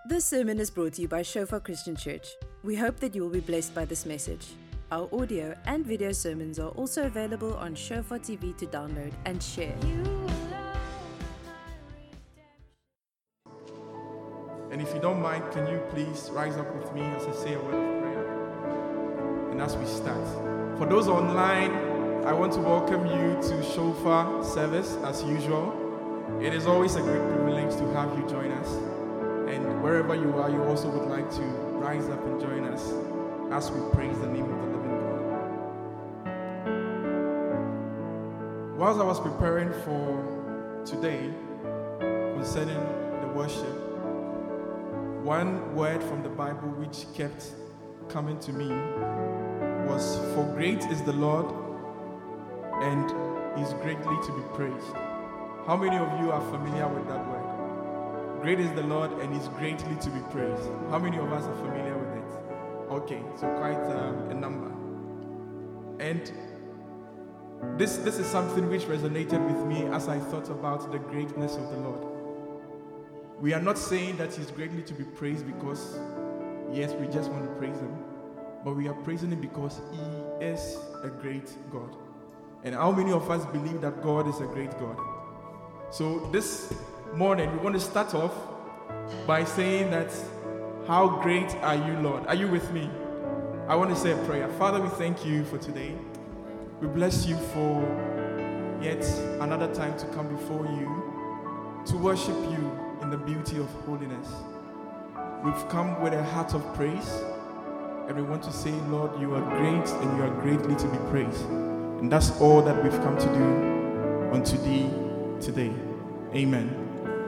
This sermon is brought to you by Shofar Christian Church. We hope that you will be blessed by this message. Our audio and video sermons are also available on Shofar TV to download and share. And if you don't mind, can you please rise up with me as I say a word of prayer? And as we start, for those online, I want to welcome you to Shofar service as usual. It is always a great privilege to have you join us. And wherever you are, you also would like to rise up and join us as we praise the name of the living God. Whilst I was preparing for today concerning the worship, one word from the Bible which kept coming to me was, "For great is the Lord and is greatly to be praised." How many of you are familiar with that word? Great is the Lord and is greatly to be praised. How many of us are familiar with it? Okay, so quite a number. And this is something which resonated with me as I thought about the greatness of the Lord. We are not saying that He's greatly to be praised because, yes, we just want to praise Him, but we are praising Him because He is a great God. And how many of us believe that God is a great God? So this morning, we want to start off by saying that, how great are you, Lord? Are you with me? I want to say a prayer. Father, we thank you for today. We bless you for yet another time to come before you, to worship you in the beauty of holiness. We've come with a heart of praise, and we want to say, Lord, you are great and you are greatly to be praised. And that's all that we've come to do unto thee today. Amen.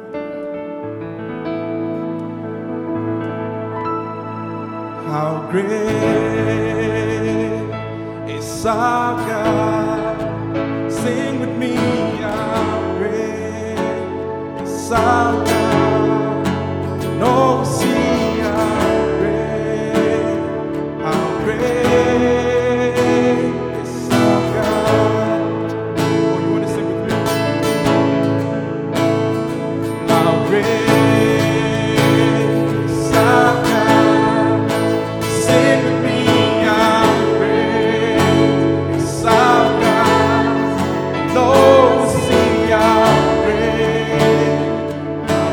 How great is our God? Sing with me. How great is our God? No, see how great is our God. Oh, you want to sing with me? How great. How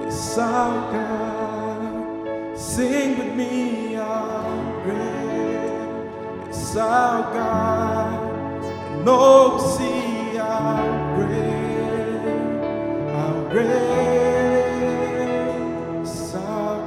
is our God. Sing with me, how great is our God. And oh, see how great is our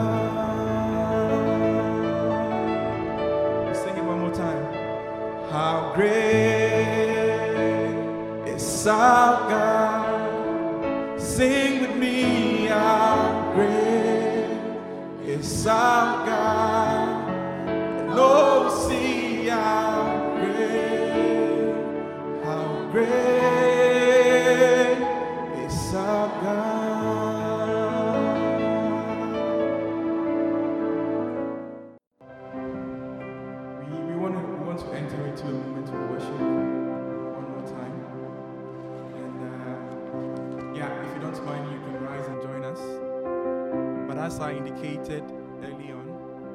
God. Let's sing it one more time. How great is our God. Sing with me, how great is our God. And oh, see how great is our God. We want to enter into a moment of worship one more time. And yeah, if you don't mind, you can rise and join us. But as I indicated early on,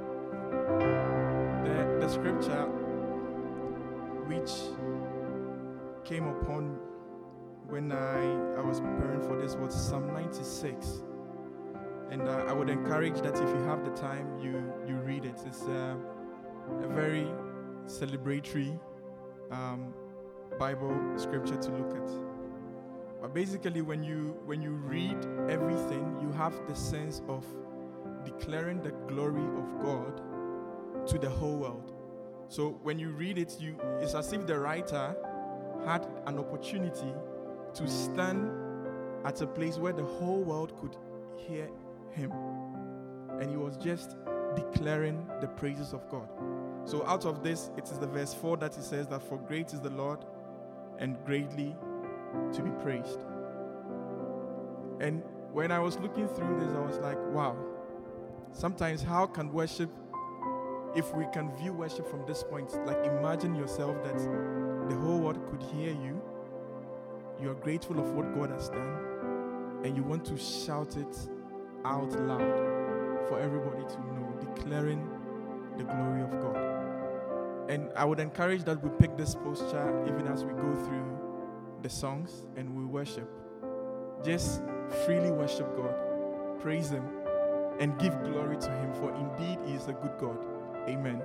the scripture which came upon when I was preparing for this was Psalm 96. And I would encourage that if you have the time, you read it. It's a very celebratory Bible scripture to look at. But basically, when you read everything, you have the sense of declaring the glory of God to the whole world. So when you read it, it's as if the writer had an opportunity to stand at a place where the whole world could hear him. And he was just declaring the praises of God. So out of this, it is the verse 4 that he says that, for great is the Lord and greatly to be praised. And when I was looking through this, I was like, wow. Sometimes how can worship, if we can view worship from this point, like imagine yourself that the whole world could hear you. You are grateful of what God has done, and you want to shout it out loud for everybody to know, declaring the glory of God. And I would encourage that we pick this posture even as we go through the songs and we worship. Just freely worship God, praise Him, and give glory to Him, for indeed He is a good God. Amen.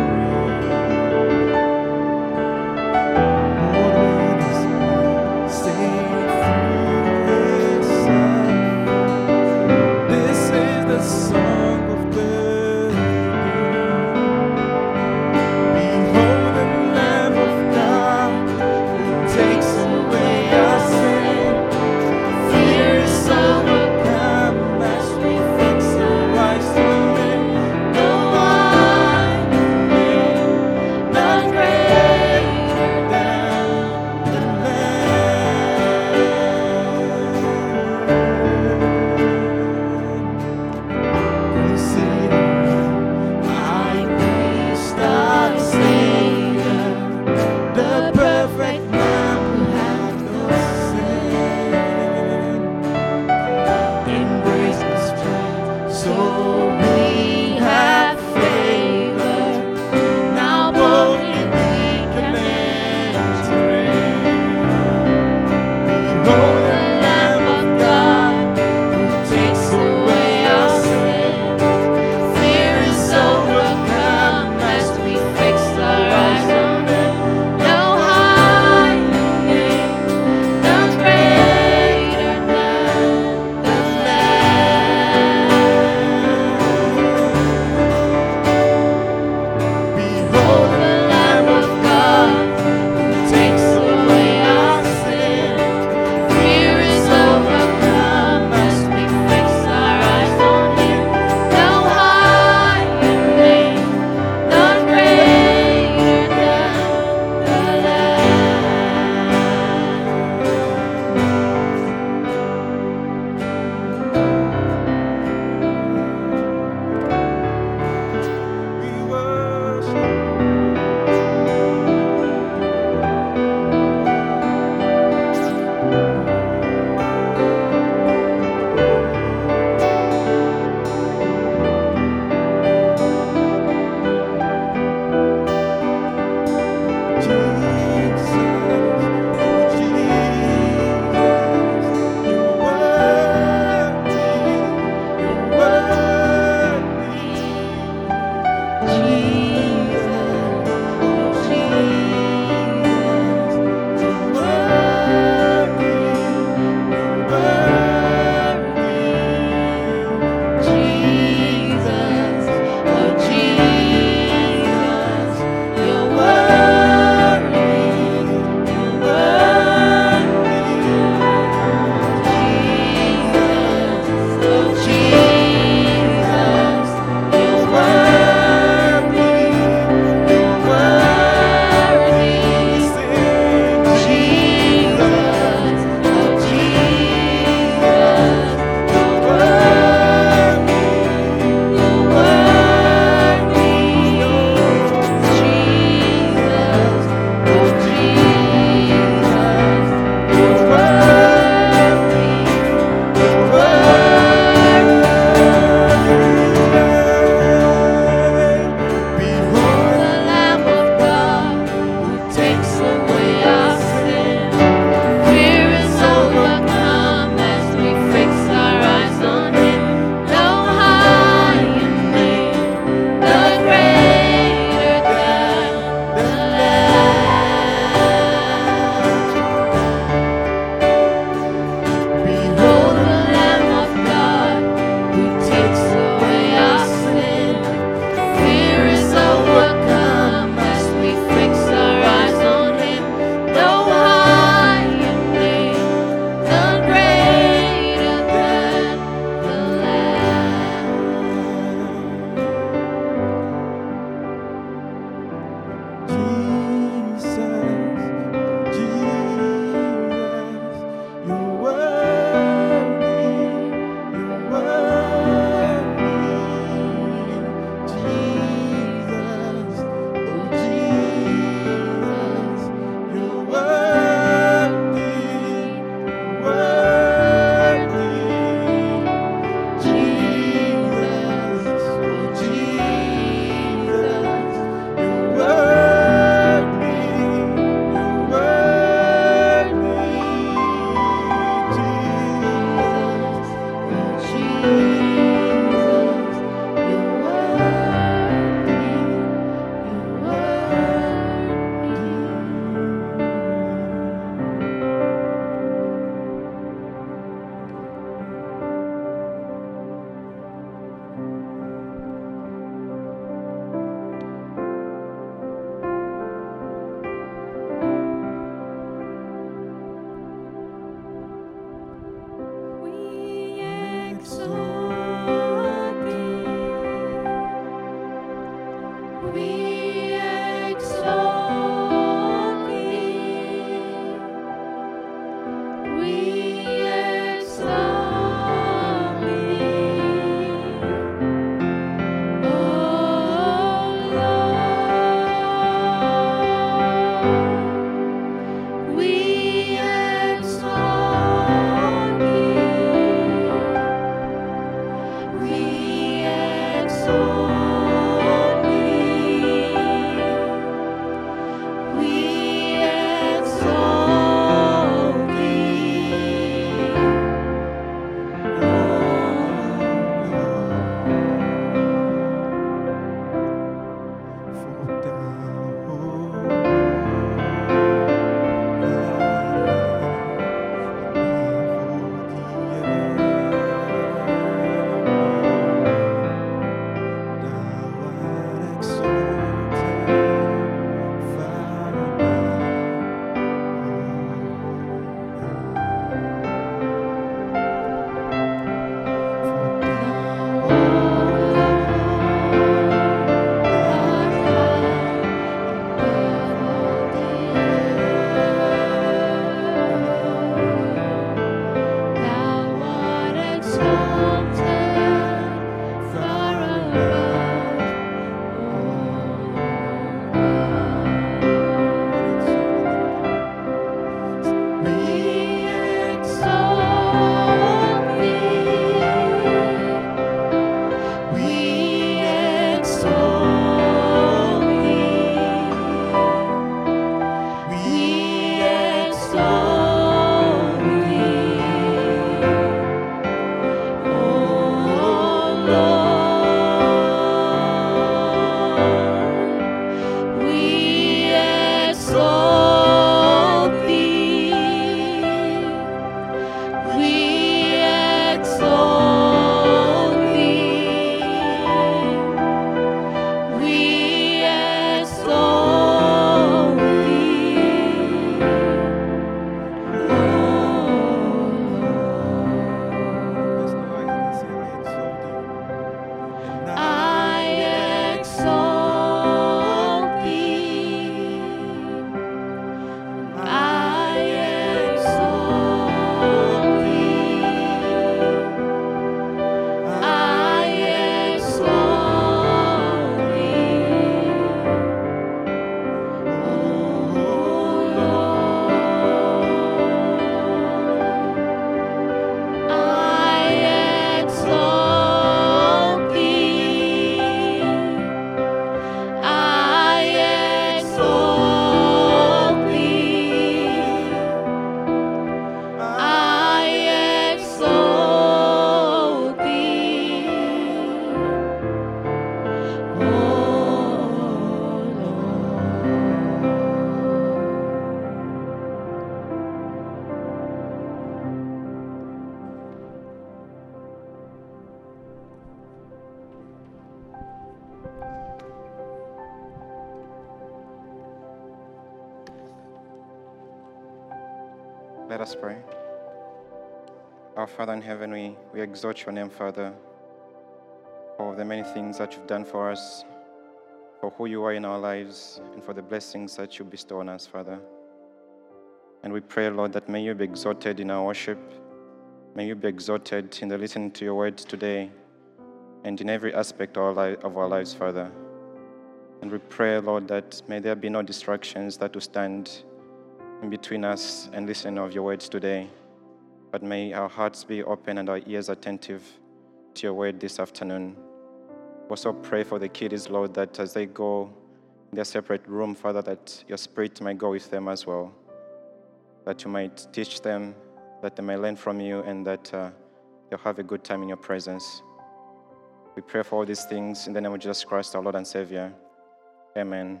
Let us pray. Our Father in heaven, we exalt your name, Father, for the many things that you've done for us, for who you are in our lives, and for the blessings that you bestow on us, Father. And we pray, Lord, that may you be exalted in our worship, may you be exalted in the listening to your words today, and in every aspect of our lives, Father. And we pray, Lord, that may there be no distractions that will stand in between us and listening of your words today, but may our hearts be open and our ears attentive to your word this afternoon. Also pray for the kiddies, Lord, that as they go in their separate room, Father, that your Spirit might go with them as well, that you might teach them, that they may learn from you, and that they'll have a good time in your presence. We pray for all these things in the name of Jesus Christ, our Lord and Savior. Amen.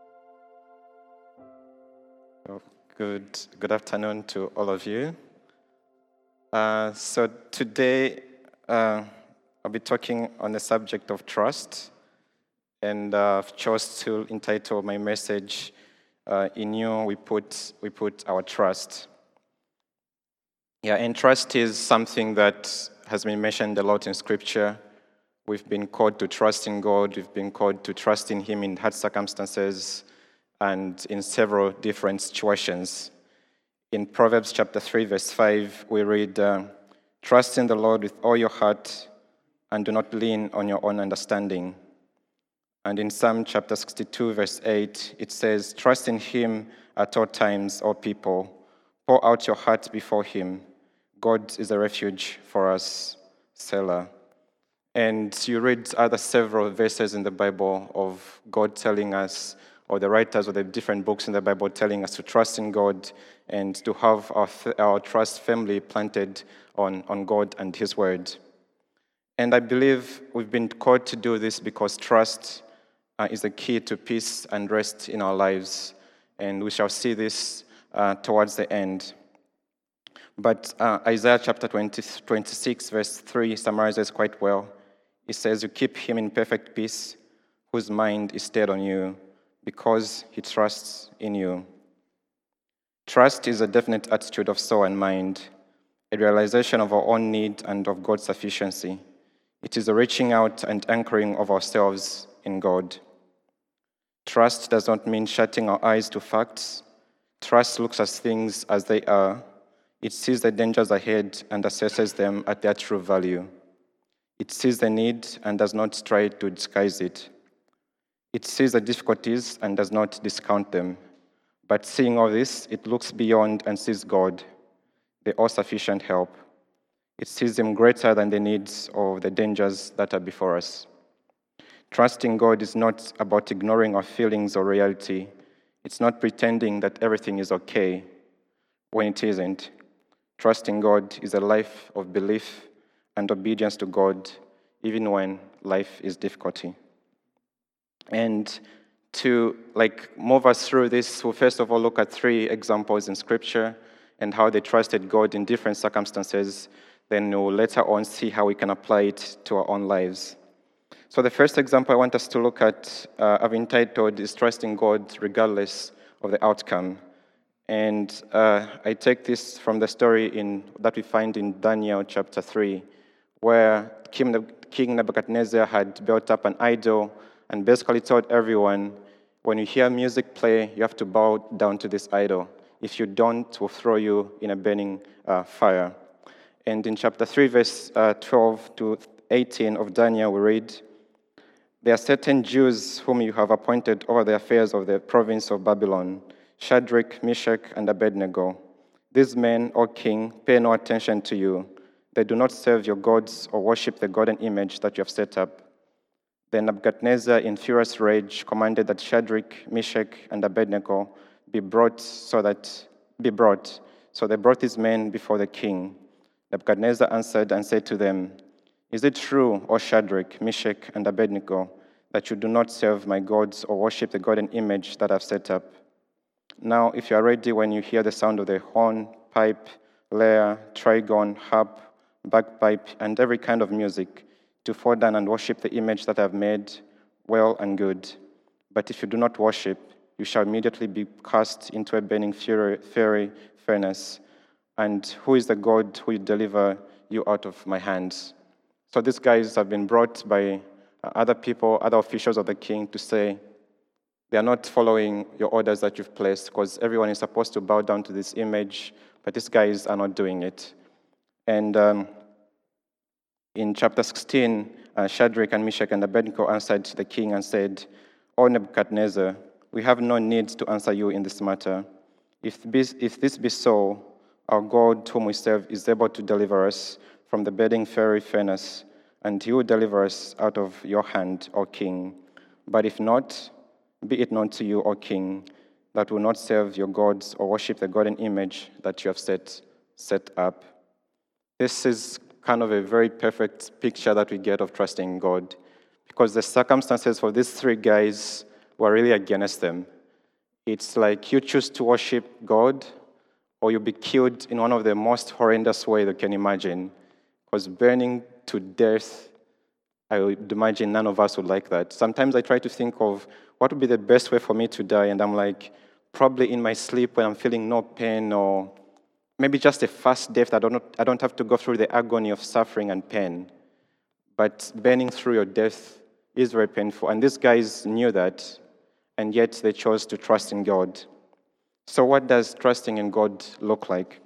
Good afternoon to all of you. So today I'll be talking on the subject of trust, and I've chose to entitle my message, "In You we put our trust." Yeah, and trust is something that has been mentioned a lot in Scripture. We've been called to trust in God. We've been called to trust in Him in hard circumstances and in several different situations. In Proverbs chapter 3, verse 5, we read, "Trust in the Lord with all your heart and do not lean on your own understanding." And in Psalm chapter 62, verse 8, it says, "Trust in Him at all times, O people. Pour out your heart before Him. God is a refuge for us, Selah." And you read other several verses in the Bible of God telling us, or the writers of the different books in the Bible telling us to trust in God and to have our trust firmly planted on God and His Word. And I believe we've been called to do this because trust is the key to peace and rest in our lives. And we shall see this towards the end. But Isaiah chapter 26, verse 3 summarizes quite well. It says, "You keep him in perfect peace, whose mind is stayed on you, because he trusts in you." Trust is a definite attitude of soul and mind, a realization of our own need and of God's sufficiency. It is a reaching out and anchoring of ourselves in God. Trust does not mean shutting our eyes to facts. Trust looks at things as they are. It sees the dangers ahead and assesses them at their true value. It sees the need and does not try to disguise it. It sees the difficulties and does not discount them. But seeing all this, it looks beyond and sees God, the all-sufficient help. It sees Him greater than the needs or the dangers that are before us. Trusting God is not about ignoring our feelings or reality. It's not pretending that everything is okay when it isn't. Trusting God is a life of belief and obedience to God, even when life is difficult. And to move us through this, we'll first of all look at 3 examples in Scripture and how they trusted God in different circumstances. Then we'll later on see how we can apply it to our own lives. So the first example I want us to look at, I've entitled, is Trusting God Regardless of the Outcome. And I take this from the story that we find in Daniel chapter 3, where King Nebuchadnezzar had built up an idol and basically told everyone, when you hear music play, you have to bow down to this idol. If you don't, we'll throw you in a burning fire. And in chapter 3, verse 12 to 18 of Daniel, we read, "There are certain Jews whom you have appointed over the affairs of the province of Babylon, Shadrach, Meshach, and Abednego. These men, O king, pay no attention to you. They do not serve your gods or worship the golden image that you have set up." Then Nebuchadnezzar, in furious rage, commanded that Shadrach, Meshach, and Abednego be brought. So they brought these men before the king. Nebuchadnezzar answered and said to them, "Is it true, O Shadrach, Meshach, and Abednego, that you do not serve my gods or worship the golden image that I've set up? Now, if you are ready when you hear the sound of the horn, pipe, lyre, trigon, harp, bagpipe, and every kind of music, to fall down and worship the image that I have made, well and good. But if you do not worship, you shall immediately be cast into a burning fiery furnace. And who is the God who will deliver you out of my hands? So these guys have been brought by other people, other officials of the king, to say they are not following your orders that you've placed, because everyone is supposed to bow down to this image, but these guys are not doing it. And in chapter 16, Shadrach and Meshach and Abednego answered the king and said, "O Nebuchadnezzar, we have no need to answer you in this matter. If this be so, our God whom we serve is able to deliver us from the burning fiery furnace, and he will deliver us out of your hand, O king. But if not, be it known to you, O king, that will not serve your gods or worship the golden image that you have set up." This is kind of a very perfect picture that we get of trusting in God, because the circumstances for these three guys were really against them. It's like you choose to worship God, or you'll be killed in one of the most horrendous ways you can imagine. Because burning to death, I would imagine none of us would like that. Sometimes I try to think of what would be the best way for me to die, and I'm like, probably in my sleep when I'm feeling no pain, or maybe just a fast death. I don't have to go through the agony of suffering and pain. But burning through your death is very painful. And these guys knew that, and yet they chose to trust in God. So what does trusting in God look like?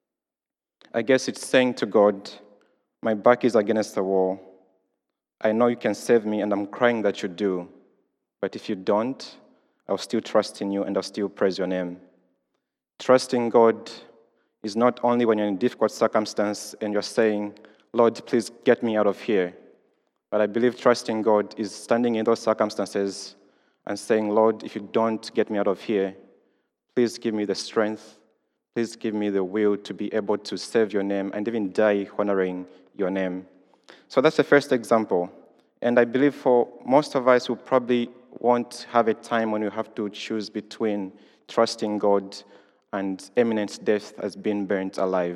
I guess it's saying to God, my back is against the wall. I know you can save me, and I'm crying that you do. But if you don't, I'll still trust in you, and I'll still praise your name. Trusting God is not only when you're in a difficult circumstance and you're saying, Lord, please get me out of here. But I believe trusting God is standing in those circumstances and saying, Lord, if you don't get me out of here, please give me the strength, please give me the will to be able to serve your name and even die honoring your name. So that's the first example. And I believe for most of us who probably won't have a time when you have to choose between trusting God and imminent death as being burnt alive.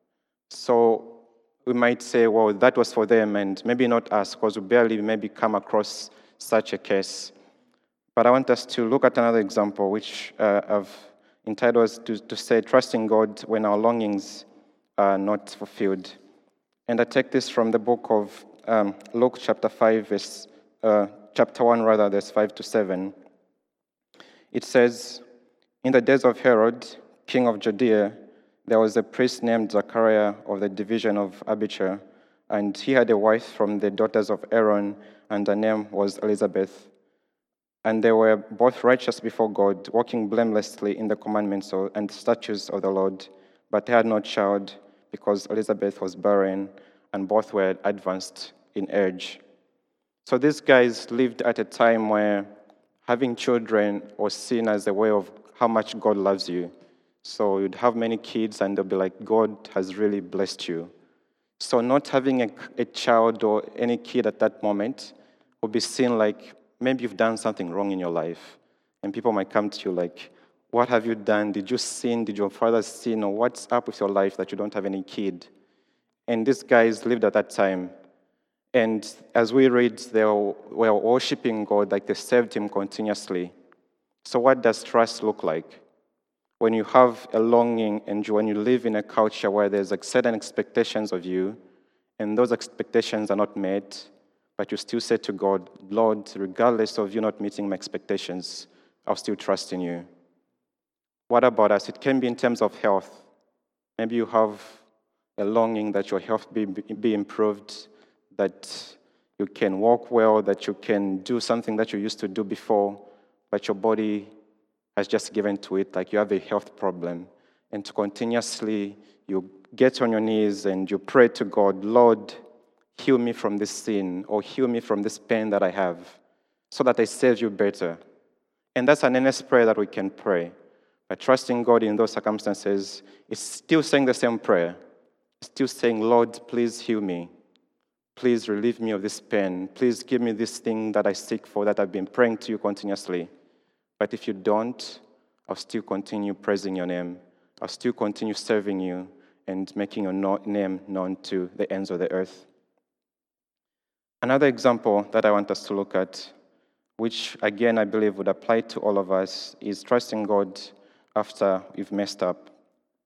So we might say, well, that was for them, and maybe not us, because we barely maybe come across such a case. But I want us to look at another example, which I've entitled us to say, trusting God when our longings are not fulfilled. And I take this from the book of Luke chapter 5, chapter 1, verse 5 to 7. It says, "In the days of Herod, king of Judea, there was a priest named Zachariah of the division of Abijah, and he had a wife from the daughters of Aaron, and her name was Elizabeth. And they were both righteous before God, walking blamelessly in the commandments and statutes of the Lord. But they had no child, because Elizabeth was barren, and both were advanced in age." So these guys lived at a time where having children was seen as a way of how much God loves you. So you'd have many kids, and they'll be like, God has really blessed you. So not having a child or any kid at that moment would be seen like, maybe you've done something wrong in your life. And people might come to you like, what have you done? Did you sin? Did your father sin? Or what's up with your life that you don't have any kid? And these guys lived at that time. And as we read, they were worshiping God, like they served him continuously. So what does trust look like? When you have a longing and when you live in a culture where there's like certain expectations of you, and those expectations are not met, but you still say to God, Lord, regardless of you not meeting my expectations, I'll still trust in you. What about us? It can be in terms of health. Maybe you have a longing that your health be improved, that you can walk well, that you can do something that you used to do before, but your body has just given to it, like you have a health problem. And to continuously, you get on your knees and you pray to God, Lord, heal me from this sin, or heal me from this pain that I have, so that I serve you better. And that's an earnest prayer that we can pray. But trusting God in those circumstances is still saying the same prayer. Still saying, Lord, please heal me. Please relieve me of this pain. Please give me this thing that I seek for, that I've been praying to you continuously. But if you don't, I'll still continue praising your name. I'll still continue serving you and making your name known to the ends of the earth. Another example that I want us to look at, which again I believe would apply to all of us, is trusting God after we've messed up.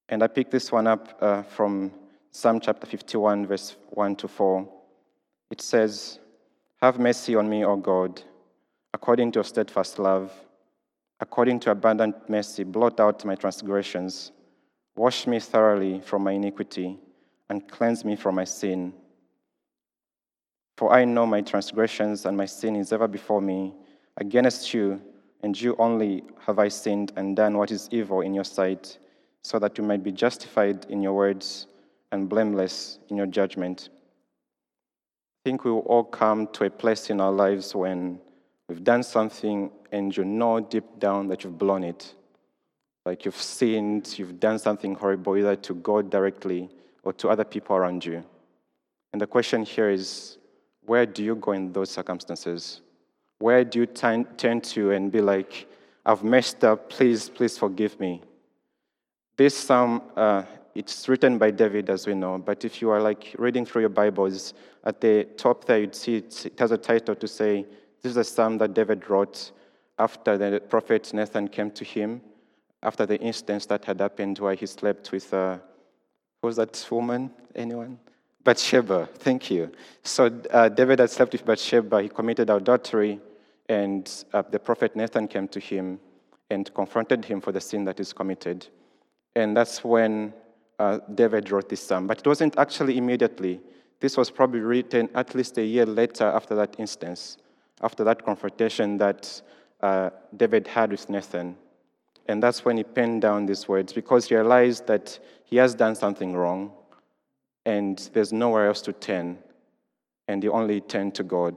And I picked this one up from Psalm chapter 51, verse 1 to 4. It says, "Have mercy on me, O God, according to your steadfast love. According to abundant mercy, blot out my transgressions. Wash me thoroughly from my iniquity, and cleanse me from my sin. For I know my transgressions, and my sin is ever before me. Against you, and you only, have I sinned and done what is evil in your sight, so that you might be justified in your words and blameless in your judgment." I think we will all come to a place in our lives when we've done something and you know deep down that you've blown it. Like you've sinned, you've done something horrible, either to God directly or to other people around you. And the question here is, where do you go in those circumstances? Where do you turn to and be like, "I've messed up, please forgive me"? This psalm, it's written by David, as we know, but if you are like reading through your Bibles, at the top there you'd see it has a title to say, this is a psalm that David wrote after the prophet Nathan came to him, after the instance that had happened where he slept with, who was that woman? Anyone? Bathsheba, thank you. So David had slept with Bathsheba, he committed adultery, and the prophet Nathan came to him and confronted him for the sin that he's committed. And that's when David wrote this psalm. But it wasn't actually immediately. This was probably written at least a year later after that instance, after that confrontation that David had with Nathan. And that's when he penned down these words, because he realized that he has done something wrong, and there's nowhere else to turn, and he only turned to God.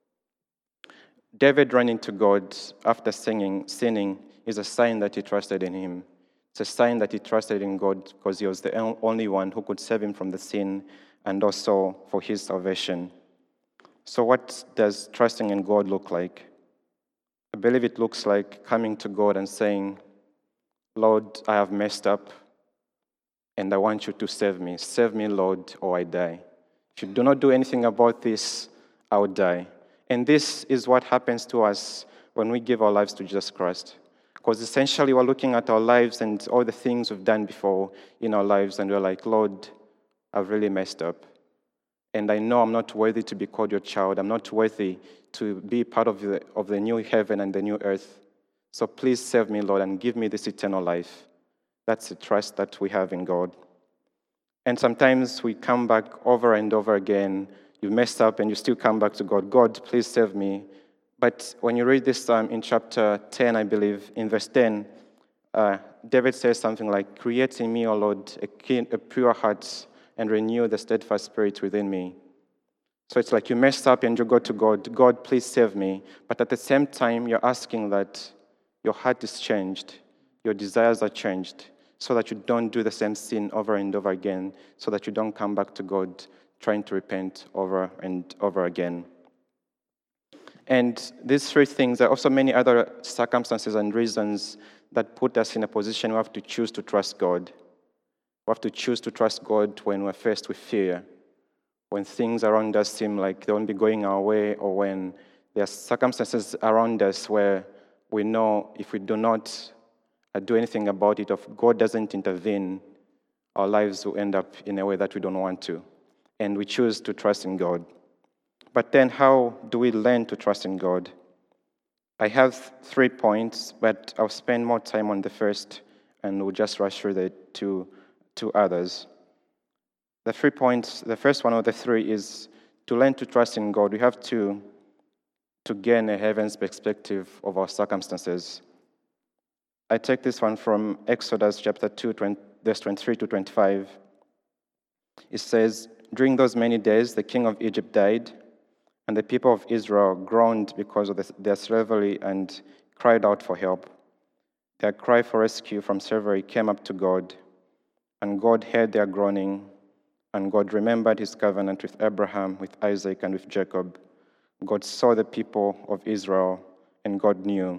David running to God after sinning is a sign that he trusted in him. It's a sign that he trusted in God because he was the only one who could save him from the sin and also for his salvation. So what does trusting in God look like? I believe it looks like coming to God and saying, "Lord, I have messed up, and I want you to save me. Save me, Lord, or I die. If you do not do anything about this, I will die." And this is what happens to us when we give our lives to Jesus Christ. Because essentially we're looking at our lives and all the things we've done before in our lives, and we're like, "Lord, I've really messed up. And I know I'm not worthy to be called your child. I'm not worthy to be part of the new heaven and the new earth. So please save me, Lord, and give me this eternal life." That's the trust that we have in God. And sometimes we come back over and over again. You messed up and you still come back to God. "God, please save me." But when you read this in chapter 10, I believe, in verse 10, David says something like, "Create in me, O Lord, a pure heart, and renew the steadfast spirit within me." So it's like you messed up and you go to God, "God, please save me." But at the same time, you're asking that your heart is changed, your desires are changed, so that you don't do the same sin over and over again, so that you don't come back to God trying to repent over and over again. And these three things, there are also many other circumstances and reasons that put us in a position we have to choose to trust God. We have to choose to trust God when we're faced with fear, when things around us seem like they won't be going our way, or when there are circumstances around us where we know if we do not do anything about it, if God doesn't intervene, our lives will end up in a way that we don't want to. And we choose to trust in God. But then how do we learn to trust in God? I have 3 points, but I'll spend more time on the first, and we'll just rush through the two others. The 3 points, the first one of the 3 is to learn to trust in God. We have to gain a heaven's perspective of our circumstances. I take this one from Exodus chapter 2, verse 23 to 25. It says, "During those many days, the king of Egypt died, and the people of Israel groaned because of their slavery and cried out for help. Their cry for rescue from slavery came up to God, and God heard their groaning, and God remembered his covenant with Abraham, with Isaac, and with Jacob. God saw the people of Israel, and God knew."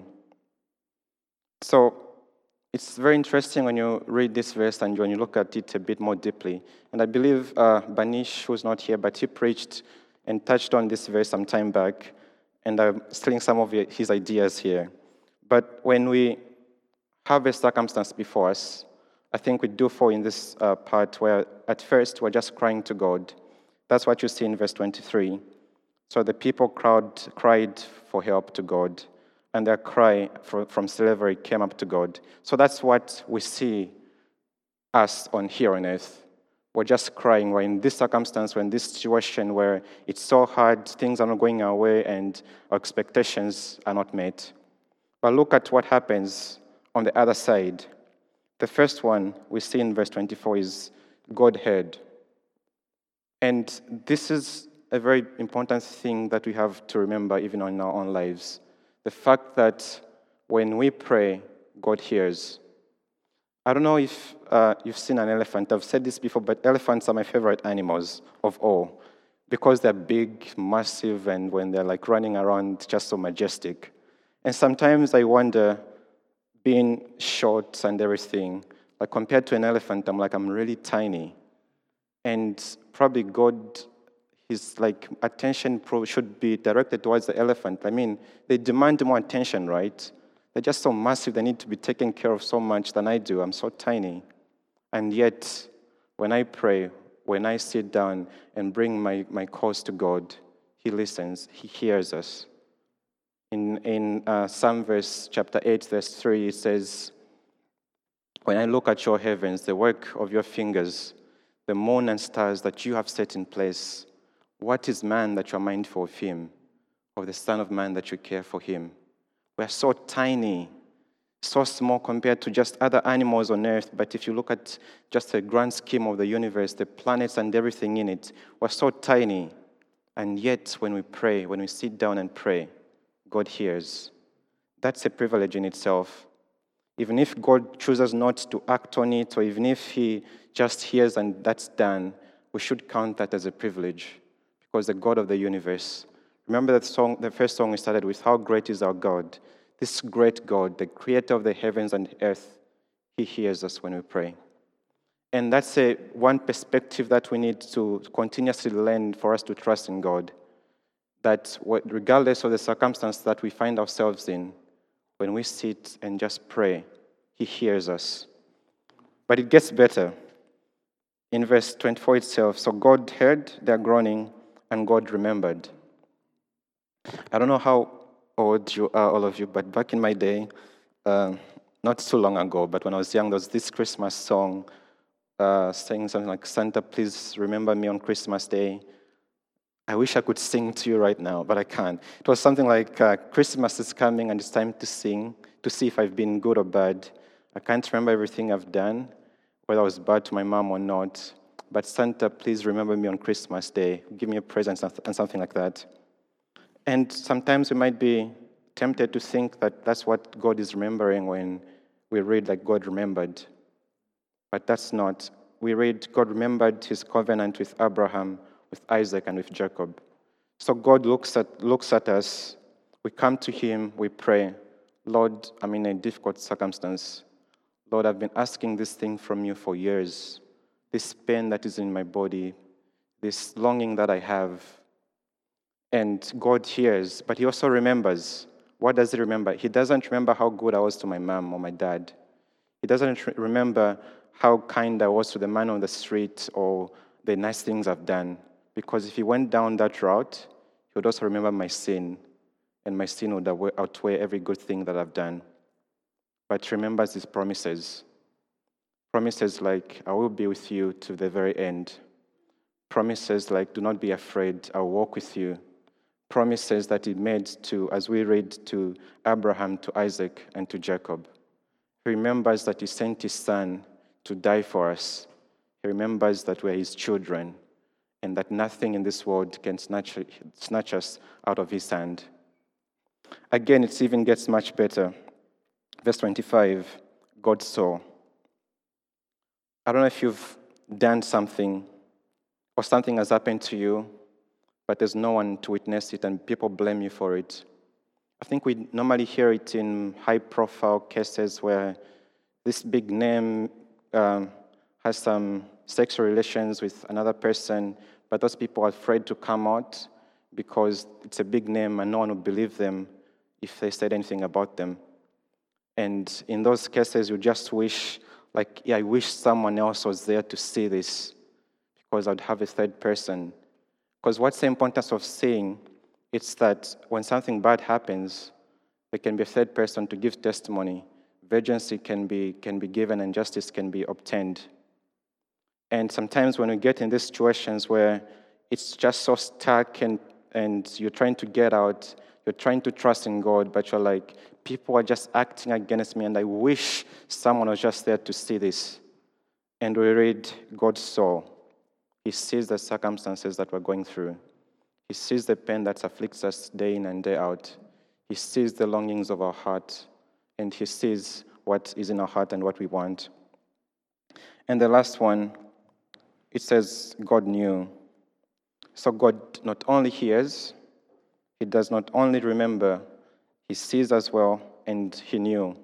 So it's very interesting when you read this verse and when you look at it a bit more deeply. And I believe Banish, who's not here, but he preached and touched on this verse some time back, and I'm stealing some of his ideas here. But when we have a circumstance before us, I think we do fall in this part where at first we're just crying to God. That's what you see in verse 23. So the people cried for help to God, and their cry from slavery came up to God. So that's what we see us here on earth. We're just crying. We're in this circumstance, we're in this situation where it's so hard, things are not going our way, and our expectations are not met. But look at what happens on the other side. The first one we see in verse 24 is God heard. And this is a very important thing that we have to remember even in our own lives. The fact that when we pray, God hears. I don't know if you've seen an elephant. I've said this before, but elephants are my favorite animals of all because they're big, massive, and when they're like running around, just so majestic. And sometimes I wonder, being short and everything, like compared to an elephant, I'm really tiny. And probably God, his like attention should be directed towards the elephant. I mean, they demand more attention, right? They're just so massive, they need to be taken care of so much than I do. I'm so tiny. And yet, when I pray, when I sit down and bring my cause to God, he listens, he hears us. In Psalm chapter 8, verse 3, it says, "When I look at your heavens, the work of your fingers, the moon and stars that you have set in place, what is man that you are mindful of him, or the son of man that you care for him?" We're so tiny, so small compared to just other animals on earth, but if you look at just the grand scheme of the universe, the planets and everything in it, we're so tiny. And yet, when we pray, when we sit down and pray, God hears. That's a privilege in itself. Even if God chooses not to act on it, or even if he just hears and that's done, we should count that as a privilege, because the God of the universe, remember the first song we started with, how great is our God. This great God, the creator of the heavens and earth, he hears us when we pray. And that's one perspective that we need to continuously learn for us to trust in God. That regardless of the circumstance that we find ourselves in, when we sit and just pray, he hears us. But it gets better. In verse 24 itself, so God heard their groaning and God remembered. I don't know how old you are, all of you, but back in my day, not too long ago, but when I was young, there was this Christmas song saying something like, "Santa, please remember me on Christmas Day." I wish I could sing to you right now, but I can't. It was something like, Christmas is coming and it's time to sing, to see if I've been good or bad. I can't remember everything I've done, whether I was bad to my mom or not, but Santa, please remember me on Christmas Day. Give me a present and something like that. And sometimes we might be tempted to think that that's what God is remembering when we read like God remembered. But that's not. We read God remembered his covenant with Abraham, with Isaac, and with Jacob. So God looks at us, we come to him, we pray, "Lord, I'm in a difficult circumstance. Lord, I've been asking this thing from you for years, this pain that is in my body, this longing that I have." And God hears, but he also remembers. What does he remember? He doesn't remember how good I was to my mom or my dad. He doesn't remember how kind I was to the man on the street or the nice things I've done. Because if he went down that route, he would also remember my sin, and my sin would outweigh every good thing that I've done. But he remembers his promises. Promises like, "I will be with you to the very end." Promises like, "Do not be afraid, I'll walk with you." Promises that he made to, as we read, to Abraham, to Isaac, and to Jacob. He remembers that he sent his son to die for us. He remembers that we're his children, and that nothing in this world can snatch us out of his hand. Again, it even gets much better. Verse 25, God saw. I don't know if you've done something or something has happened to you, but there's no one to witness it and people blame you for it. I think we normally hear it in high-profile cases where this big name has some sexual relations with another person, but those people are afraid to come out because it's a big name and no one will believe them if they said anything about them. And in those cases, you just wish Like, yeah, I wish someone else was there to see this because I'd have a third person. Because what's the importance of seeing? It's that when something bad happens, there can be a third person to give testimony. Vengeance can be given and justice can be obtained. And sometimes when we get in these situations where it's just so stuck and you're trying to get out, you're trying to trust in God, but you're like, people are just acting against me, and I wish someone was just there to see this. And we read, God saw. He sees the circumstances that we're going through. He sees the pain that afflicts us day in and day out. He sees the longings of our heart, and he sees what is in our heart and what we want. And the last one, it says God knew. So God not only hears, he does not only remember, he sees as well, and he knew.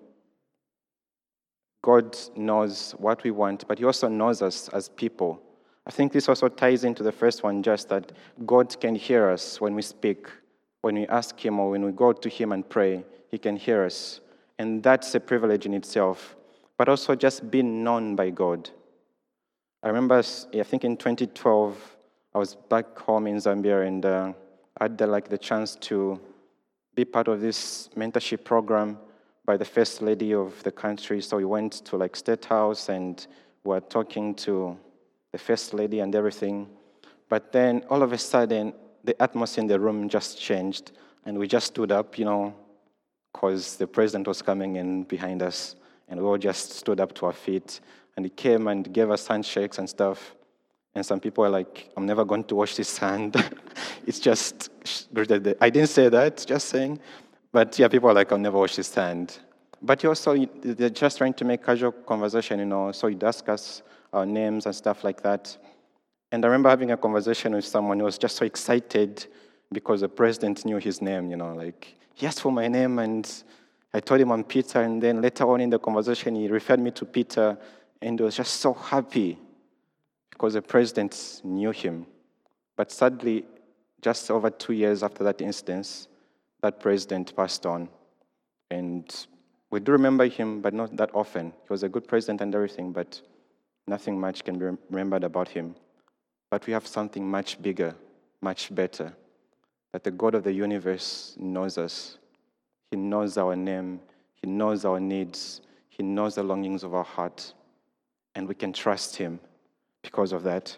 God knows what we want, but he also knows us as people. I think this also ties into the first one, just that God can hear us when we speak, when we ask him or when we go to him and pray, he can hear us. And that's a privilege in itself, but also just being known by God. I remember, I think in 2012, I was back home in Zambia, and I had the chance to be part of this mentorship program by the first lady of the country. So we went to State House and we were talking to the first lady and everything. But then all of a sudden, the atmosphere in the room just changed, and we just stood up, because the president was coming in behind us, and we all just stood up to our feet, and he came and gave us handshakes and stuff. And some people are like, I'm never going to wash this hand. It's just, I didn't say that, just saying. But yeah, people are like, I'll never wash this hand. But they're just trying to make casual conversation, so he'd ask us our names and stuff like that. And I remember having a conversation with someone who was just so excited because the president knew his name, he asked for my name, and I told him I'm Peter, and then later on in the conversation, he referred me to Peter, and he was just so happy because the president knew him. But sadly, just over 2 years after that instance, that president passed on. And we do remember him, but not that often. He was a good president and everything, but nothing much can be remembered about him. But we have something much bigger, much better, that the God of the universe knows us. He knows our name. He knows our needs. He knows the longings of our heart. And we can trust him because of that.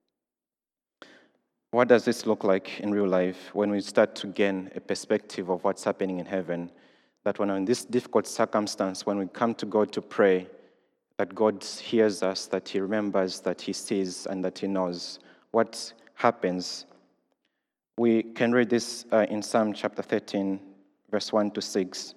What does this look like in real life when we start to gain a perspective of what's happening in heaven? That when we're in this difficult circumstance, when we come to God to pray, that God hears us, that he remembers, that he sees, and that he knows what happens. We can read this in Psalm chapter 13, verse 1 to 6.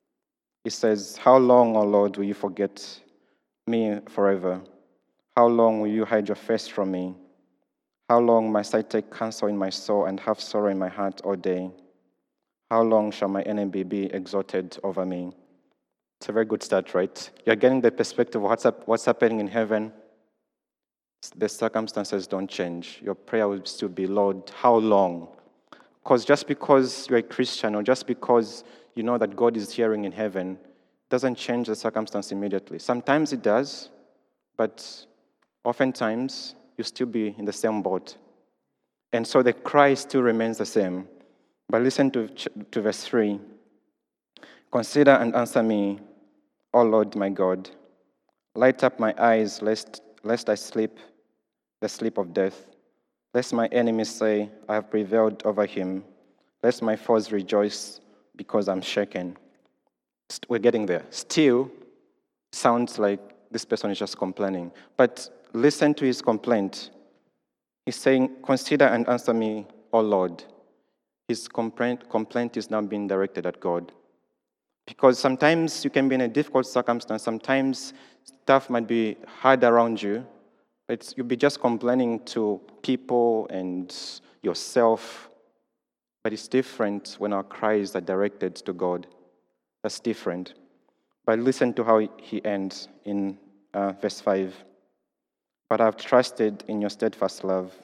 It says, "How long, O Lord, will you forget me forever? How long will you hide your face from me? How long must I take counsel in my soul and have sorrow in my heart all day? How long shall my enemy be exalted over me?" It's a very good start, right? You're getting the perspective of what's happening in heaven. The circumstances don't change. Your prayer will still be, Lord, how long? Because just because you're a Christian or just because you know that God is hearing in heaven doesn't change the circumstance immediately. Sometimes it does, but oftentimes you'll still be in the same boat. And so the cry still remains the same. But listen to verse 3. "Consider and answer me, O Lord my God. Light up my eyes, lest I sleep the sleep of death. Lest my enemies say, I have prevailed over him. Lest my foes rejoice because I'm shaken." We're getting there. Still, sounds like this person is just complaining. But listen to his complaint. He's saying, "Consider and answer me, O Lord." His complaint is now being directed at God. Because sometimes you can be in a difficult circumstance. Sometimes stuff might be hard around you. But you'll be just complaining to people and yourself. But it's different when our cries are directed to God. That's different. But listen to how he ends in verse 5. "But I have trusted in your steadfast love.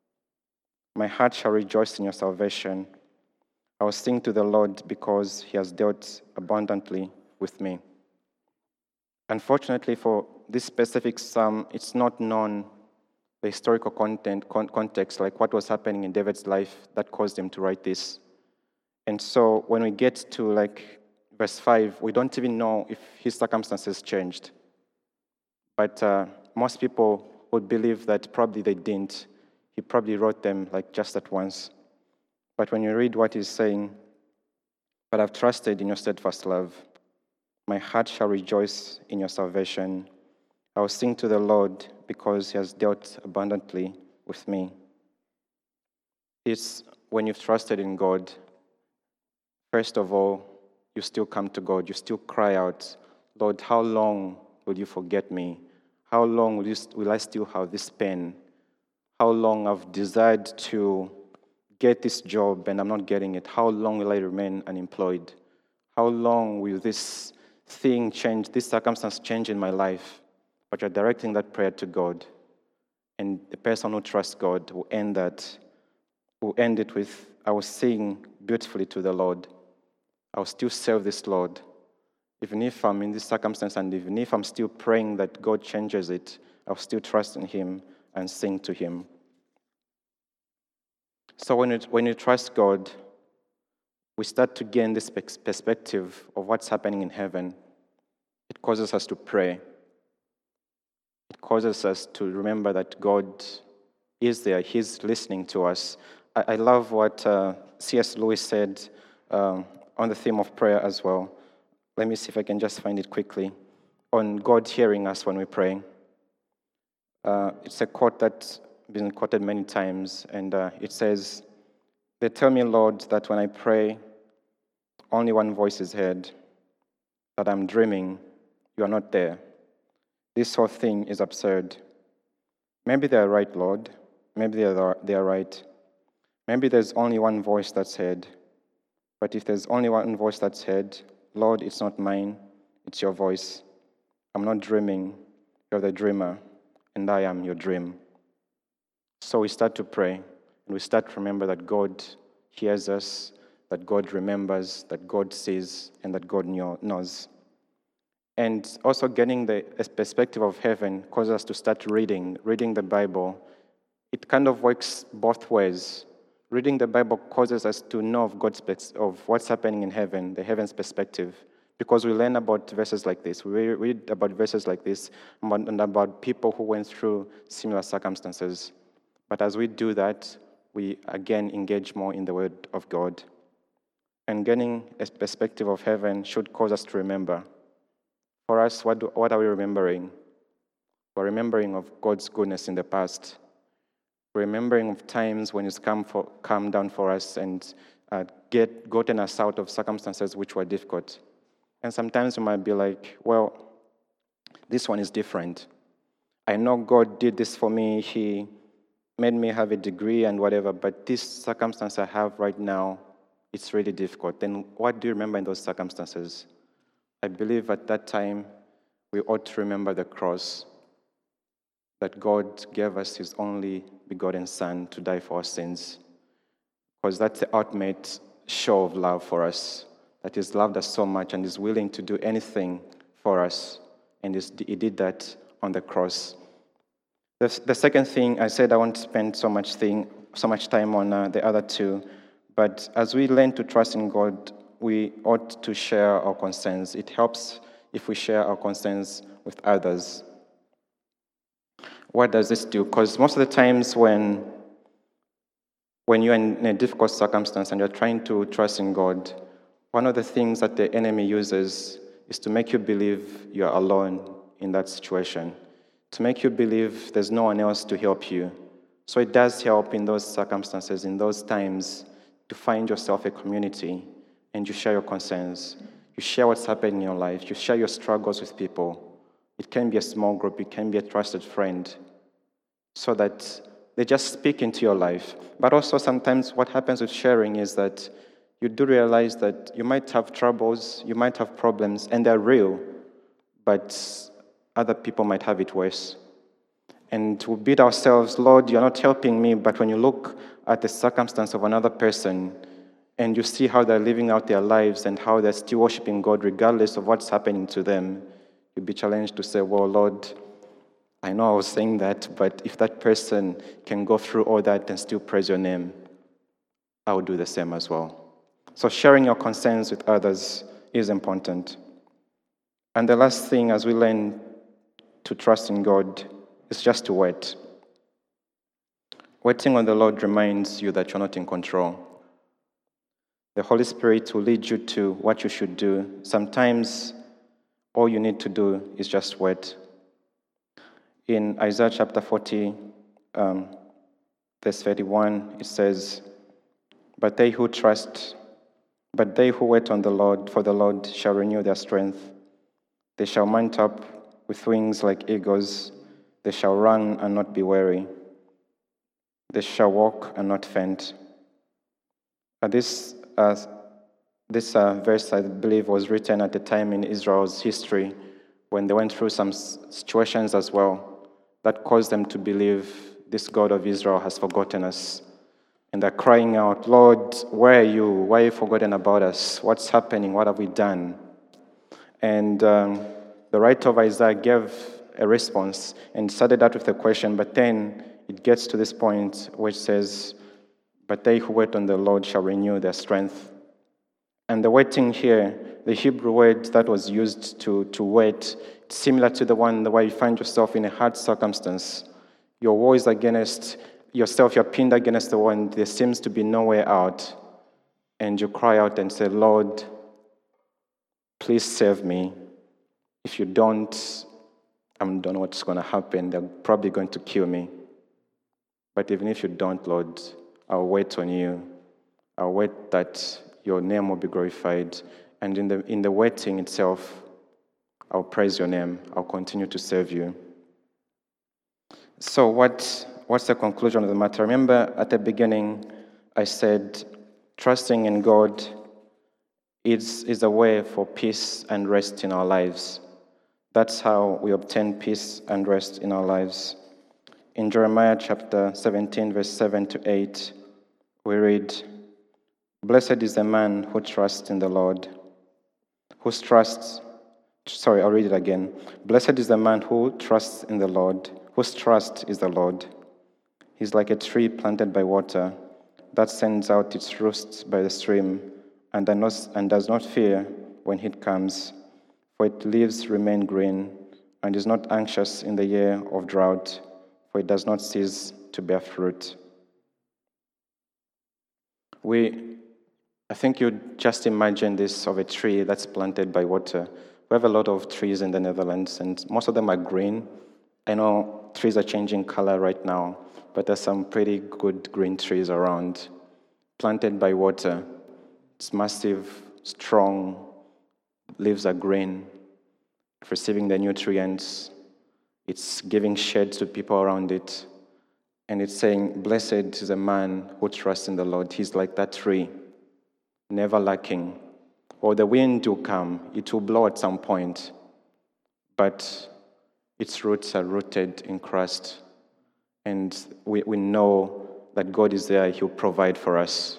My heart shall rejoice in your salvation. I will sing to the Lord because he has dealt abundantly with me." Unfortunately for this specific psalm, it's not known the historical context, like what was happening in David's life that caused him to write this. And so when we get to like verse 5, we don't even know if his circumstances changed. But most people would believe that probably they didn't. He probably wrote them like just at once. But when you read what he's saying, "But I've trusted in your steadfast love. My heart shall rejoice in your salvation. I will sing to the Lord because he has dealt abundantly with me." It's when you've trusted in God, first of all, you still come to God. You still cry out, "Lord, how long will you forget me? How long will I still have this pain? How long I've desired to get this job and I'm not getting it? How long will I remain unemployed? How long will this thing change, this circumstance change in my life?" But you're directing that prayer to God. And the person who trusts God will end it with, "I will sing beautifully to the Lord. I will still serve this Lord. Even if I'm in this circumstance and even if I'm still praying that God changes it, I'll still trust in him and sing to him." So when you trust God, we start to gain this perspective of what's happening in heaven. It causes us to pray. It causes us to remember that God is there. He's listening to us. I love what C.S. Lewis said on the theme of prayer as well. Let me see if I can just find it quickly. On God hearing us when we pray. It's a quote that's been quoted many times, and it says, "They tell me, Lord, that when I pray, only one voice is heard, that I'm dreaming, you are not there. This whole thing is absurd. Maybe they are right, Lord. Maybe they are right. Maybe there's only one voice that's heard. But if there's only one voice that's heard, Lord, it's not mine, it's your voice. I'm not dreaming, you're the dreamer, and I am your dream." So we start to pray, and we start to remember that God hears us, that God remembers, that God sees, and that God knows. And also getting the perspective of heaven causes us to start reading the Bible. It kind of works both ways. Reading the Bible causes us to know of what's happening in heaven, the heaven's perspective, because we learn about verses like this. We read about verses like this and about people who went through similar circumstances. But as we do that, we again engage more in the Word of God. And getting a perspective of heaven should cause us to remember. For us, what are we remembering? We're remembering of God's goodness in the past. We're remembering of times when He's come down for us and gotten us out of circumstances which were difficult. And sometimes we might be like, well, this one is different. I know God did this for me. He made me have a degree and whatever, but this circumstance I have right now, it's really difficult. Then what do you remember in those circumstances? I believe at that time, we ought to remember the cross, that God gave us His only begotten Son to die for our sins, because that's the ultimate show of love for us, that He's loved us so much and is willing to do anything for us, and He did that on the cross. The second thing, I said I won't spend so much time on the other two, but as we learn to trust in God, we ought to share our concerns. It helps if we share our concerns with others. What does this do? Because most of the times when you're in a difficult circumstance and you're trying to trust in God, one of the things that the enemy uses is to make you believe you're alone in that situation, to make you believe there's no one else to help you. So it does help in those circumstances, in those times, to find yourself a community and you share your concerns. You share what's happening in your life. You share your struggles with people. It can be a small group. It can be a trusted friend, so that they just speak into your life. But also sometimes what happens with sharing is that you do realize that you might have troubles, you might have problems, and they're real, but other people might have it worse. And we beat ourselves, Lord, you're not helping me, but when you look at the circumstance of another person and you see how they're living out their lives and how they're still worshiping God regardless of what's happening to them, You'll be challenged to say, well, Lord, I know I was saying that, but if that person can go through all that and still praise your name, I will do the same as well. So sharing your concerns with others is important. And the last thing, as we learn to trust in God, is just to wait. Waiting on the Lord reminds you that you're not in control. The Holy Spirit will lead you to what you should do. Sometimes all you need to do is just wait. In Isaiah chapter 40, verse 31, it says, But they who wait on the Lord, for the Lord shall renew their strength. They shall mount up with wings like eagles. They shall run and not be weary. They shall walk and not faint. This verse, I believe, was written at a time in Israel's history when they went through some situations as well that caused them to believe this God of Israel has forgotten us. And they're crying out, Lord, where are you? Why have you forgotten about us? What's happening? What have we done? And the writer of Isaiah gave a response and started out with a question, but then it gets to this point which says, But they who wait on the Lord shall renew their strength. And the waiting here, the Hebrew word that was used to wait, similar to the one where you find yourself in a hard circumstance. Your war is against yourself, you're pinned against the wall, and there seems to be no way out. And you cry out and say, Lord, please save me. If you don't, I don't know what's going to happen. They're probably going to kill me. But even if you don't, Lord, I'll wait on you. I'll wait that your name will be glorified. And in the waiting itself, I'll praise your name. I'll continue to serve you. So what's the conclusion of the matter? Remember at the beginning, I said trusting in God is a way for peace and rest in our lives. That's how we obtain peace and rest in our lives. In Jeremiah chapter 17, verse 7 to 8, we read, Blessed is the man who trusts in the Lord, I'll read it again. Blessed is the man who trusts in the Lord, whose trust is the Lord. He's like a tree planted by water that sends out its roots by the stream and does not fear when heat comes, for its leaves remain green and is not anxious in the year of drought, for it does not cease to bear fruit. I think you just imagine this of a tree that's planted by water. We have a lot of trees in the Netherlands, and most of them are green. I know trees are changing color right now, but there's some pretty good green trees around, planted by water. It's massive, strong, leaves are green, receiving the nutrients. It's giving shade to people around it. And it's saying, blessed is a man who trusts in the Lord. He's like that tree, never lacking. Or the wind will come, it will blow at some point, but its roots are rooted in Christ. And we know that God is there, He'll provide for us.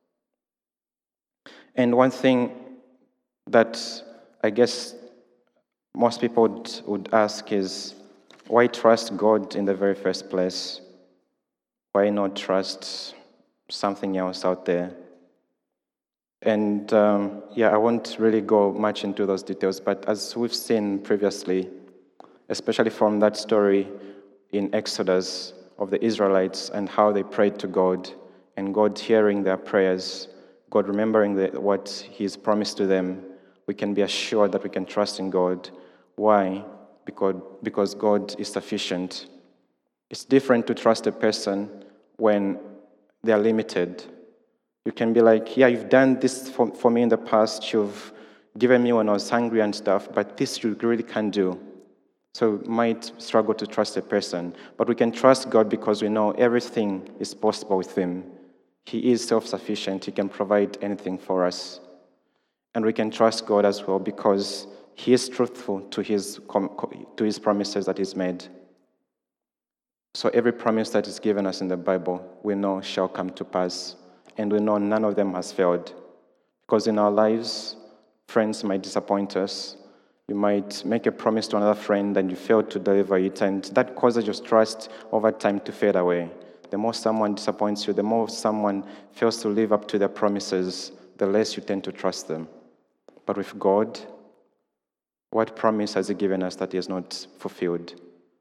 And one thing that I guess most people would ask is, why trust God in the very first place? Why not trust something else out there? And I won't really go much into those details, but as we've seen previously, especially from that story in Exodus of the Israelites and how they prayed to God, and God hearing their prayers, God remembering what He's promised to them, we can be assured that we can trust in God. Why? Because God is sufficient. It's different to trust a person when they are limited. You can be like, yeah, you've done this for me in the past, you've given me when I was hungry and stuff, but this you really can't do. So we might struggle to trust a person, but we can trust God because we know everything is possible with Him. He is self-sufficient, He can provide anything for us. And we can trust God as well because He is truthful to His promises that He's made. So every promise that is given us in the Bible, we know shall come to pass. And we know none of them has failed. Because in our lives, friends might disappoint us, You might make a promise to another friend and you fail to deliver it, and that causes your trust over time to fade away. The more someone disappoints you, the more someone fails to live up to their promises, the less you tend to trust them. But with God, what promise has He given us that He has not fulfilled?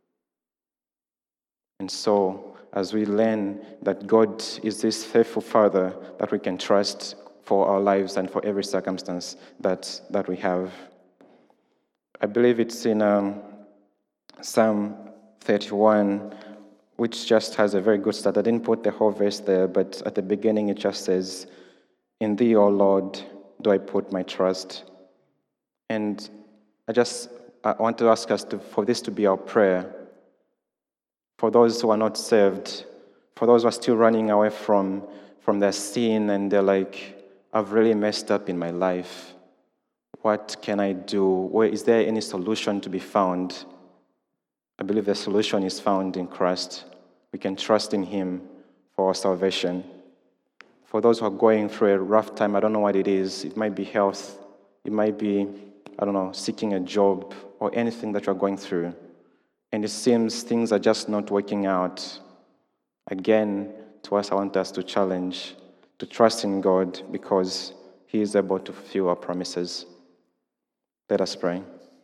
And so, as we learn that God is this faithful Father that we can trust for our lives and for every circumstance that we have, I believe it's in Psalm 31, which just has a very good start. I didn't put the whole verse there, but at the beginning it just says, "In Thee, O Lord, do I put my trust." And I want to ask us for this to be our prayer. For those who are not saved, for those who are still running away from their sin and they're like, "I've really messed up in my life. What can I do? Is there any solution to be found?" I believe the solution is found in Christ. We can trust in Him for our salvation. For those who are going through a rough time, I don't know what it is. It might be health. It might be, seeking a job or anything that you're going through. And it seems things are just not working out. Again, to us, I want us to challenge, to trust in God because He is able to fulfill our promises. Let us pray.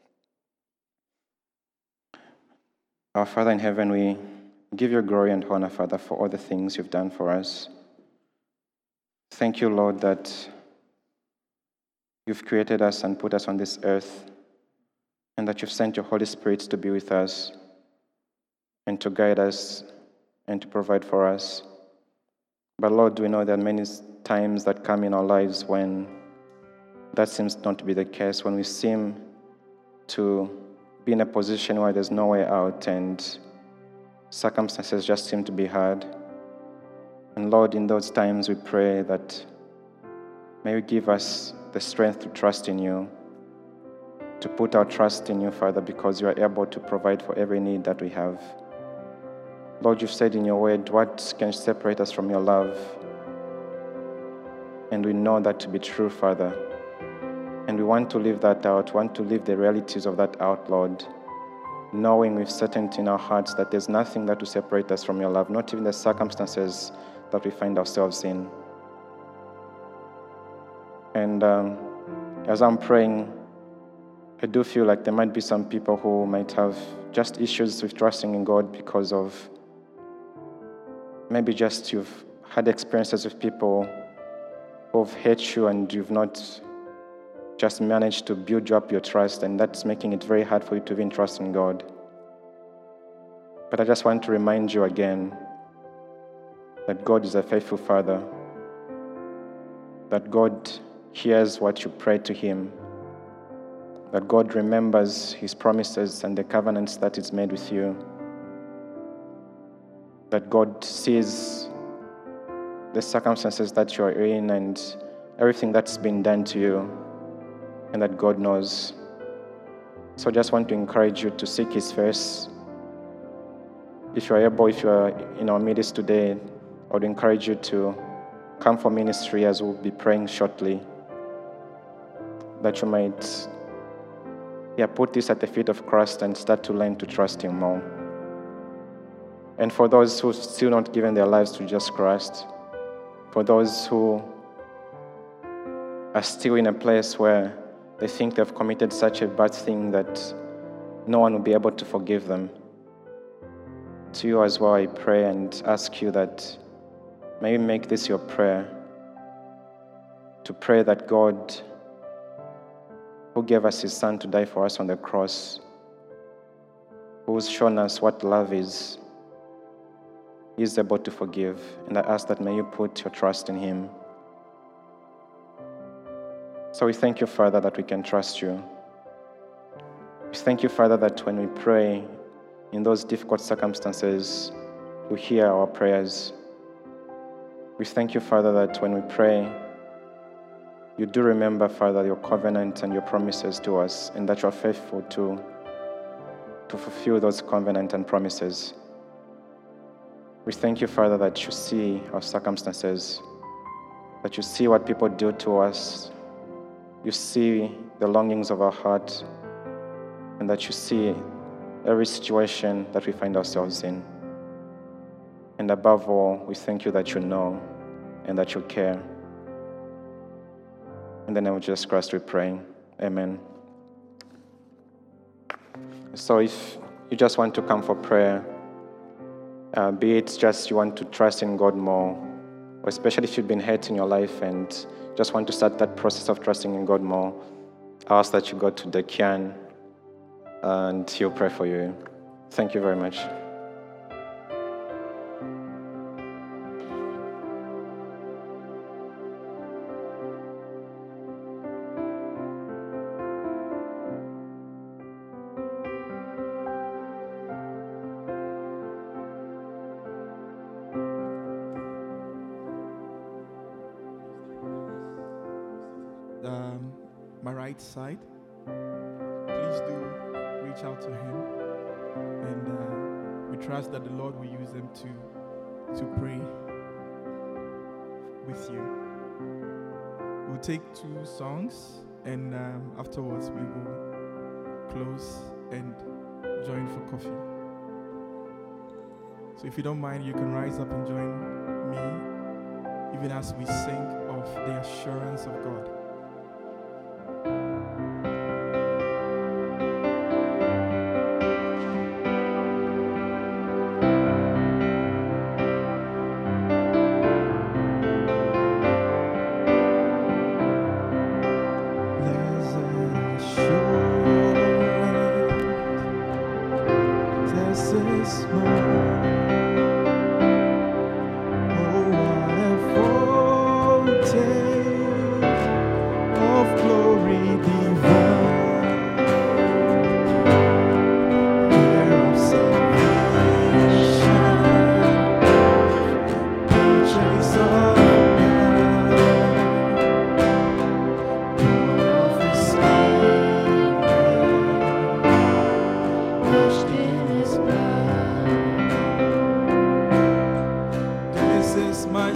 Our Father in heaven, we give you glory and honor, Father, for all the things you've done for us. Thank you, Lord, that you've created us and put us on this earth, and that you've sent your Holy Spirit to be with us and to guide us and to provide for us. But Lord, we know there are many times that come in our lives when that seems not to be the case, when we seem to be in a position where there's no way out and circumstances just seem to be hard. And Lord, in those times we pray that may you give us the strength to trust in you, to put our trust in you, Father, because you are able to provide for every need that we have. Lord, you've said in your word, what can separate us from your love? And we know that to be true, Father. And we want to live that out, want to live the realities of that out, Lord, knowing with certainty in our hearts that there's nothing that will separate us from your love, not even the circumstances that we find ourselves in. And as I'm praying, I do feel like there might be some people who might have just issues with trusting in God because of maybe just you've had experiences with people who've hurt you and you've not just managed to build up your trust, and that's making it very hard for you to even trust in God. But I just want to remind you again that God is a faithful Father, that God hears what you pray to Him, that God remembers His promises and the covenants that He's made with you, that God sees the circumstances that you're in and everything that's been done to you, and that God knows. So I just want to encourage you to seek His face. If you are able, if you are in our midst today, I would encourage you to come for ministry as we'll be praying shortly, that you might put this at the feet of Christ and start to learn to trust Him more. And for those who still not given their lives to Jesus Christ, for those who are still in a place where they think they've committed such a bad thing that no one will be able to forgive them, to you as well I pray and ask you that may you make this your prayer, to pray that God, who gave us His Son to die for us on the cross, who's shown us what love is able to forgive. And I ask that may you put your trust in Him. So we thank you, Father, that we can trust you. We thank you, Father, that when we pray in those difficult circumstances, you hear our prayers. We thank you, Father, that when we pray, you do remember, Father, your covenant and your promises to us, and that you are faithful to fulfill those covenant and promises. We thank you, Father, that you see our circumstances, that you see what people do to us. You see the longings of our heart, and that you see every situation that we find ourselves in. And above all, we thank you that you know and that you care. In the name of Jesus Christ we pray. Amen. So if you just want to come for prayer, be it just you want to trust in God more, or especially if you've been hurt in your life and just want to start that process of trusting in God more, I ask that you go to Dekian and he'll pray for you. Thank you very much. My right side, please do reach out to him, and we trust that the Lord will use them to pray with you. We'll take 2 songs, and afterwards we will close and join for coffee. So if you don't mind, you can rise up and join me, even as we sing of the assurance of God.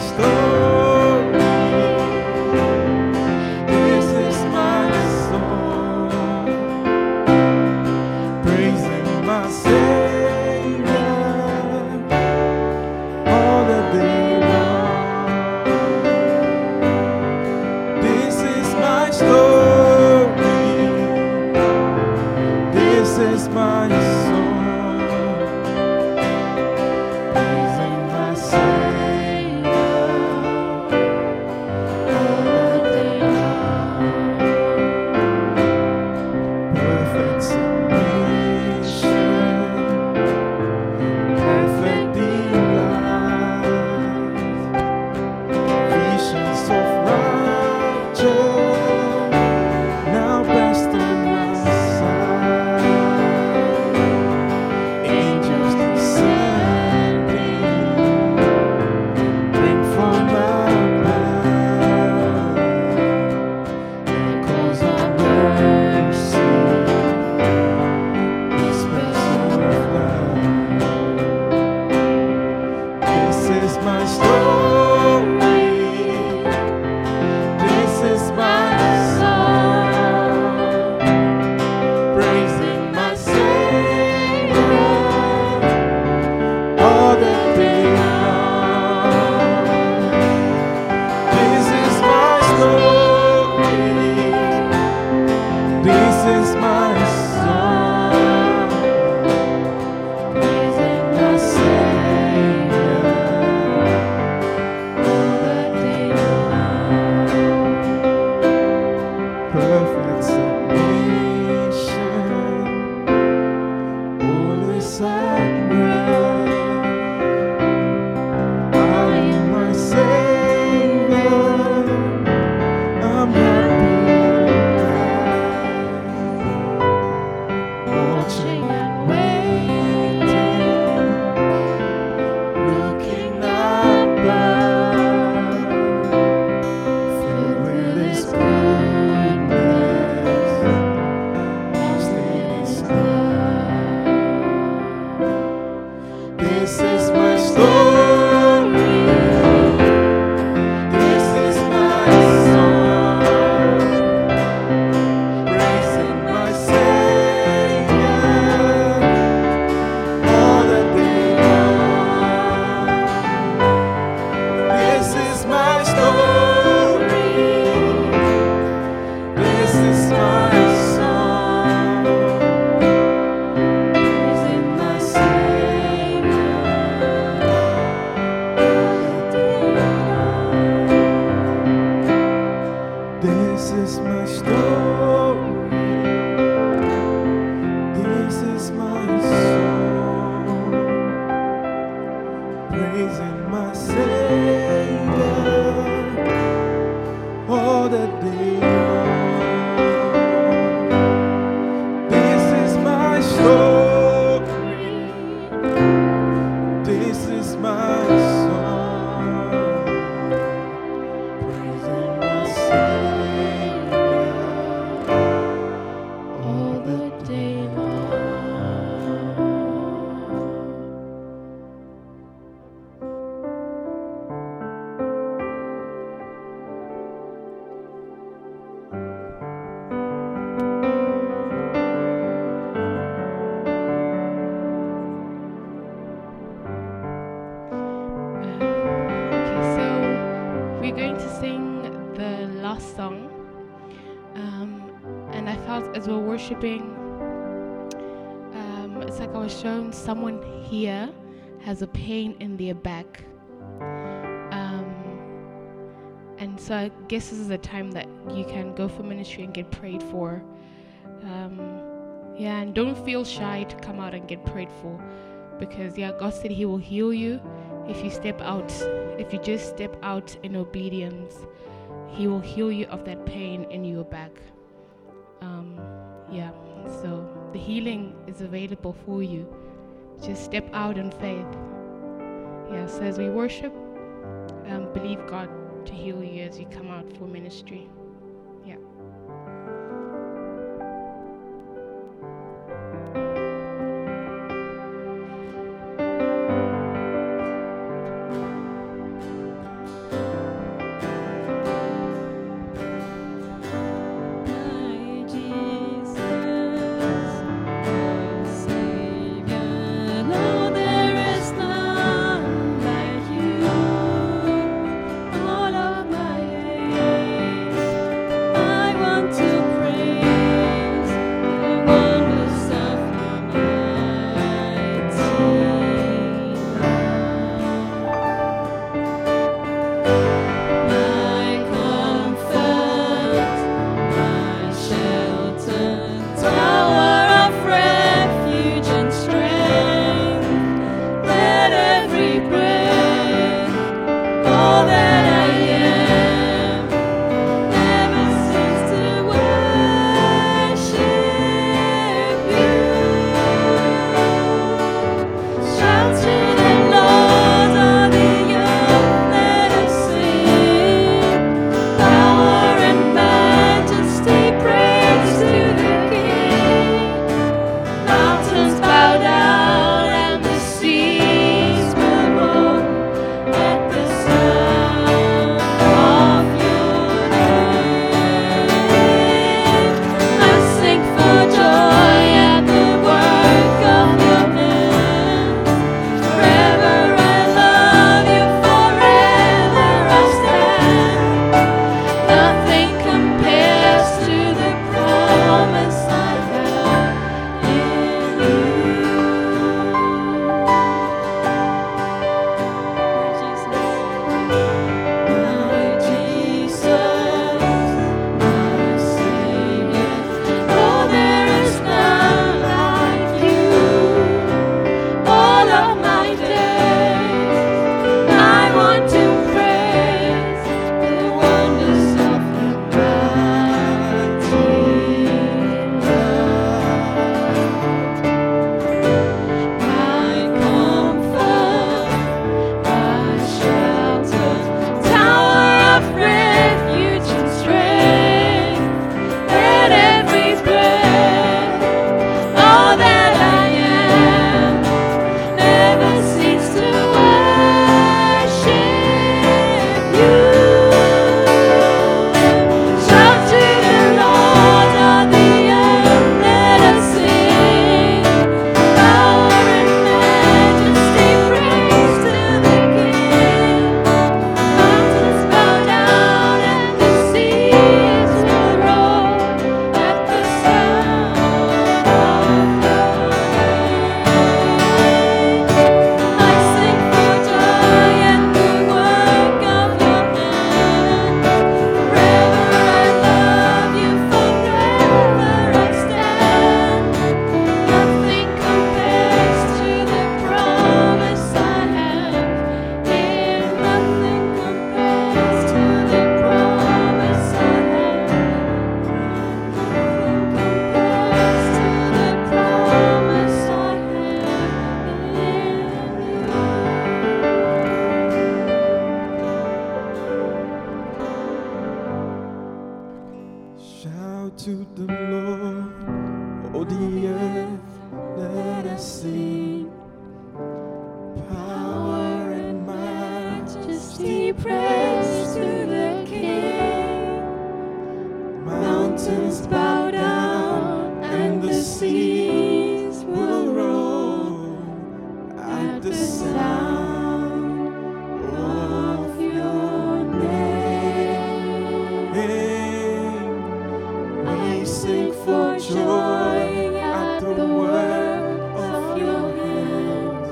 This is my story. This is my story. This is my song, praising my Savior all the day long. This is my story. This is my song, praising my Savior all the day long. Okay, so we're going to sing the last song. And I felt as we're worshiping, it's like I was shown someone here has a pain in their back. And so I guess this is the time that you can go for ministry and get prayed for. Yeah, and don't feel shy to come out and get prayed for, because God said He will heal you if you step out. If you just step out in obedience, He will heal you of that pain in your back. Yeah, so the healing is available for you. Just step out in faith. Yeah, so as we worship, believe God to heal you as you come out for ministry. Yeah. My Jesus, my Savior, no, there is none like you. All of my days, I out to the Lord. Oh, the earth, let us sing. Power and majesty, praise to the King. Mountains bow down and the seas will roll at the sound of your name. We sing for joy at the work of your hands.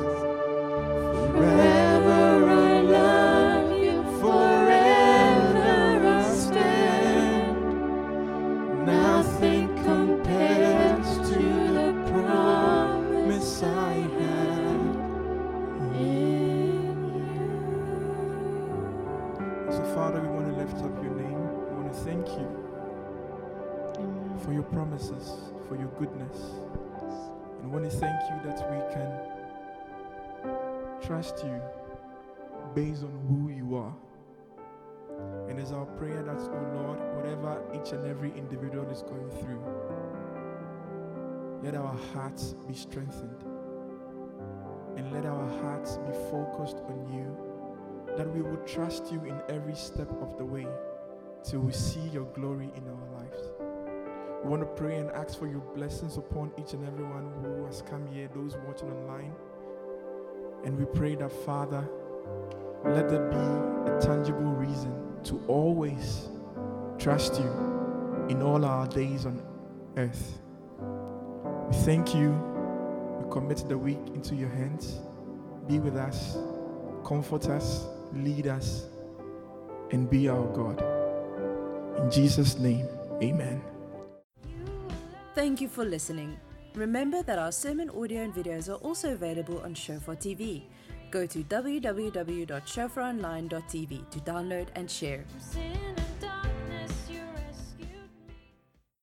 Forever I love you, forever I stand. Nothing compares to the promise I have in you. So Father, we want to lift up your name. We want to thank you for your promises, for your goodness. And we want to thank you that we can trust you based on who you are. And it's our prayer that, oh Lord, whatever each and every individual is going through, let our hearts be strengthened. And let our hearts be focused on you, that we will trust you in every step of the way till we see your glory in our lives. We want to pray and ask for your blessings upon each and everyone who has come here, those watching online. And we pray that, Father, let there be a tangible reason to always trust you in all our days on earth. We thank you. We commit the week into your hands. Be with us, comfort us, lead us, and be our God. In Jesus' name, amen. Thank you for listening. Remember that our sermon audio and videos are also available on Shofar TV. Go to www.shofaronline.tv to download and share. Sing